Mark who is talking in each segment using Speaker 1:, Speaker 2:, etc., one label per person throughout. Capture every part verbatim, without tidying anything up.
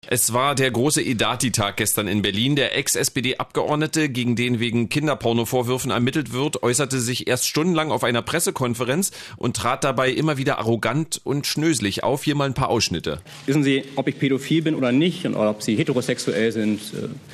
Speaker 1: Es war der große Edati-Tag gestern in Berlin. Der Ex-S P D-Abgeordnete, gegen den wegen Kinderpornovorwürfen ermittelt wird, äußerte sich erst stundenlang auf einer Pressekonferenz und trat dabei immer wieder arrogant und schnöselig auf. Hier mal ein paar Ausschnitte.
Speaker 2: Wissen Sie, ob ich pädophil bin oder nicht und ob Sie heterosexuell sind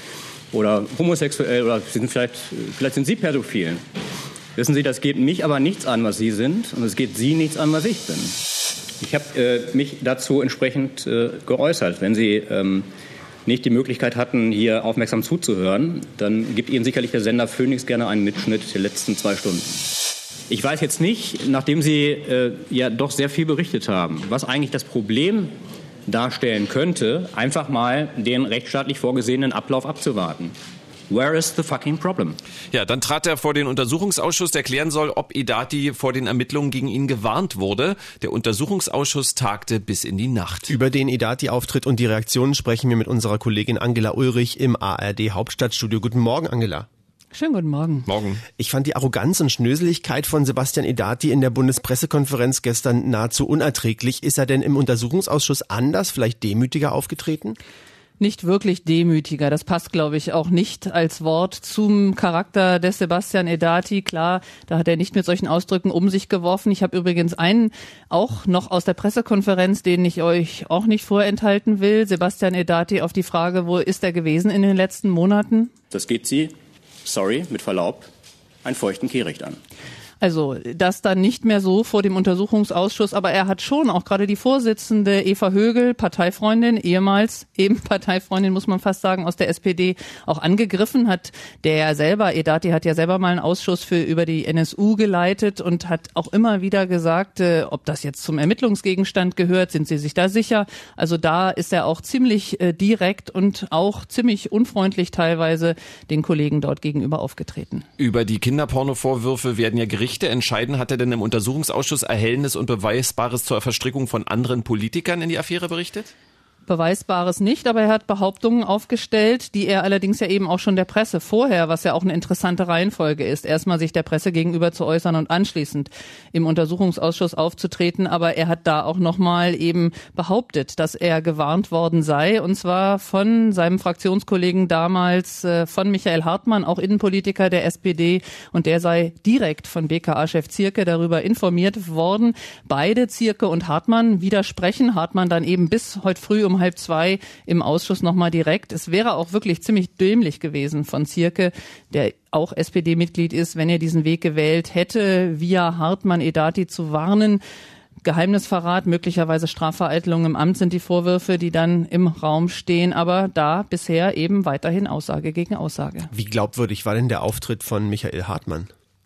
Speaker 2: oder homosexuell oder sind vielleicht, vielleicht sind Sie pädophil. Wissen Sie, das geht mich aber nichts an, was Sie sind, und es geht Sie nichts an, was ich bin. Ich habe äh, mich dazu entsprechend äh, geäußert. Wenn Sie ähm, nicht die Möglichkeit hatten, hier aufmerksam zuzuhören, dann gibt Ihnen sicherlich der Sender Phoenix gerne einen Mitschnitt der letzten zwei Stunden. Ich weiß jetzt nicht, nachdem Sie äh, ja doch sehr viel berichtet haben, was eigentlich das Problem darstellen könnte, einfach mal den rechtsstaatlich vorgesehenen Ablauf abzuwarten. Where is the fucking problem?
Speaker 1: Ja, dann trat er vor den Untersuchungsausschuss, der klären soll, ob Edati vor den Ermittlungen gegen ihn gewarnt wurde. Der Untersuchungsausschuss tagte bis in die Nacht.
Speaker 3: Über den Edati-Auftritt und die Reaktionen sprechen wir mit unserer Kollegin Angela Ulrich im A R D-Hauptstadtstudio. Guten Morgen, Angela.
Speaker 4: Schönen guten Morgen.
Speaker 1: Morgen.
Speaker 3: Ich fand die Arroganz und Schnöseligkeit von Sebastian Edati in der Bundespressekonferenz gestern nahezu unerträglich. Ist er denn im Untersuchungsausschuss anders, vielleicht demütiger aufgetreten?
Speaker 4: Nicht wirklich demütiger. Das passt, glaube ich, auch nicht als Wort zum Charakter des Sebastian Edati. Klar, da hat er nicht mit solchen Ausdrücken um sich geworfen. Ich habe übrigens einen auch noch aus der Pressekonferenz, den ich euch auch nicht vorenthalten will. Sebastian Edati auf die Frage, wo ist er gewesen in den letzten Monaten?
Speaker 2: Das geht Sie, sorry, mit Verlaub, einen feuchten Kehricht an.
Speaker 4: Also das dann nicht mehr so vor dem Untersuchungsausschuss, aber er hat schon auch gerade die Vorsitzende Eva Högel, Parteifreundin, ehemals eben Parteifreundin, muss man fast sagen, aus der S P D, auch angegriffen, hat der selber, Edati hat ja selber mal einen Ausschuss für über die N S U geleitet und hat auch immer wieder gesagt, äh, ob das jetzt zum Ermittlungsgegenstand gehört, sind Sie sich da sicher? Also da ist er auch ziemlich äh, direkt und auch ziemlich unfreundlich teilweise den Kollegen dort gegenüber aufgetreten.
Speaker 1: Über die Kinderpornovorwürfe werden ja Gerichte entscheiden. Hat er denn im Untersuchungsausschuss Erhellendes und Beweisbares zur Verstrickung von anderen Politikern in die Affäre berichtet?
Speaker 4: Beweisbares nicht, aber er hat Behauptungen aufgestellt, die er allerdings ja eben auch schon der Presse vorher, was ja auch eine interessante Reihenfolge ist, erstmal sich der Presse gegenüber zu äußern und anschließend im Untersuchungsausschuss aufzutreten. Aber er hat da auch nochmal eben behauptet, dass er gewarnt worden sei, und zwar von seinem Fraktionskollegen damals, äh, von Michael Hartmann, auch Innenpolitiker der S P D, und der sei direkt von B K A-Chef Zierke darüber informiert worden. Beide, Zierke und Hartmann, widersprechen. Hartmann dann eben bis heute früh um halb zwei im Ausschuss nochmal direkt. Es wäre auch wirklich ziemlich dämlich gewesen von Zierke, der auch S P D-Mitglied ist, wenn er diesen Weg gewählt hätte, via Hartmann Edati zu warnen. Geheimnisverrat, möglicherweise Strafvereitelung im Amt sind die Vorwürfe, die dann im Raum stehen, aber da bisher eben weiterhin Aussage gegen Aussage.
Speaker 3: Wie glaubwürdig war denn der Auftritt von Michael Hartmann?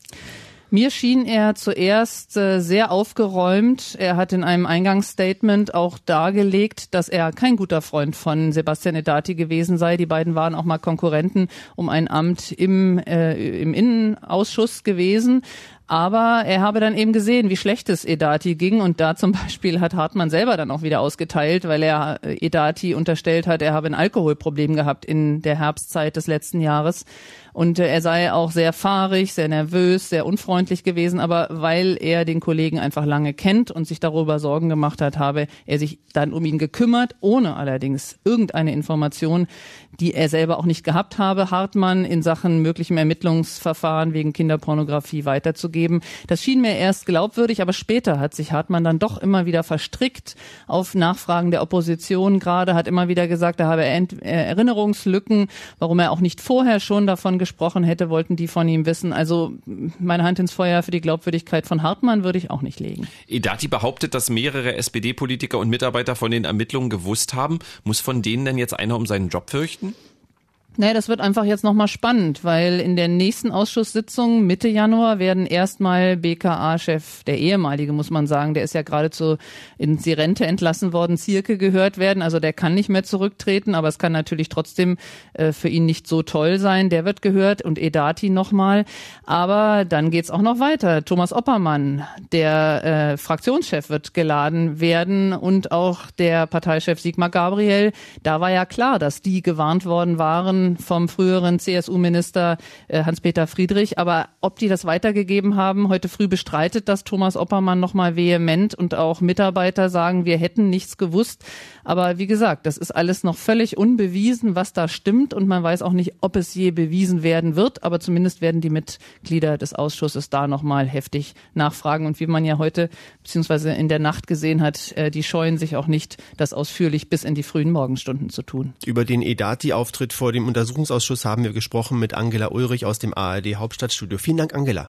Speaker 4: Mir schien er zuerst äh, sehr aufgeräumt. Er hat in einem Eingangsstatement auch dargelegt, dass er kein guter Freund von Sebastian Edati gewesen sei. Die beiden waren auch mal Konkurrenten um ein Amt im, äh, im Innenausschuss gewesen. Aber er habe dann eben gesehen, wie schlecht es Edati ging, und da zum Beispiel hat Hartmann selber dann auch wieder ausgeteilt, weil er Edati unterstellt hat, er habe ein Alkoholproblem gehabt in der Herbstzeit des letzten Jahres. Und er sei auch sehr fahrig, sehr nervös, sehr unfreundlich gewesen, aber weil er den Kollegen einfach lange kennt und sich darüber Sorgen gemacht hat, habe er sich dann um ihn gekümmert, ohne allerdings irgendeine Information, die er selber auch nicht gehabt habe, Hartmann in Sachen möglichem Ermittlungsverfahren wegen Kinderpornografie weiterzugeben. Das schien mir erst glaubwürdig, aber später hat sich Hartmann dann doch immer wieder verstrickt auf Nachfragen der Opposition. Gerade hat immer wieder gesagt, da habe er Erinnerungslücken, warum er auch nicht vorher schon davon gesprochen hätte, wollten die von ihm wissen. Also meine Hand ins Feuer für die Glaubwürdigkeit von Hartmann würde ich auch nicht legen.
Speaker 1: Edati behauptet, dass mehrere S P D-Politiker und Mitarbeiter von den Ermittlungen gewusst haben. Muss von denen denn jetzt einer um seinen Job fürchten?
Speaker 4: Nee, das wird einfach jetzt nochmal spannend, weil in der nächsten Ausschusssitzung Mitte Januar werden erstmal B K A-Chef, der ehemalige, muss man sagen, der ist ja geradezu in die Rente entlassen worden, Zierke, gehört werden. Also der kann nicht mehr zurücktreten, aber es kann natürlich trotzdem äh, für ihn nicht so toll sein. Der wird gehört, und Edati nochmal. Aber dann geht's auch noch weiter. Thomas Oppermann, der äh, Fraktionschef, wird geladen werden, und auch der Parteichef Sigmar Gabriel. Da war ja klar, dass die gewarnt worden waren, Worten vom früheren C S U-Minister äh, Hans-Peter Friedrich. Aber ob die das weitergegeben haben, heute früh bestreitet das Thomas Oppermann nochmal vehement und auch Mitarbeiter sagen, wir hätten nichts gewusst. Aber wie gesagt, das ist alles noch völlig unbewiesen, was da stimmt und man weiß auch nicht, ob es je bewiesen werden wird. Aber zumindest werden die Mitglieder des Ausschusses da nochmal heftig nachfragen. Und wie man ja heute beziehungsweise in der Nacht gesehen hat, äh, die scheuen sich auch nicht, das ausführlich bis in die frühen Morgenstunden zu tun.
Speaker 3: Über den Edati-Auftritt vor dem Untersuchungsausschuss haben wir gesprochen mit Angela Ulrich aus dem A R D Hauptstadtstudio. Vielen Dank, Angela.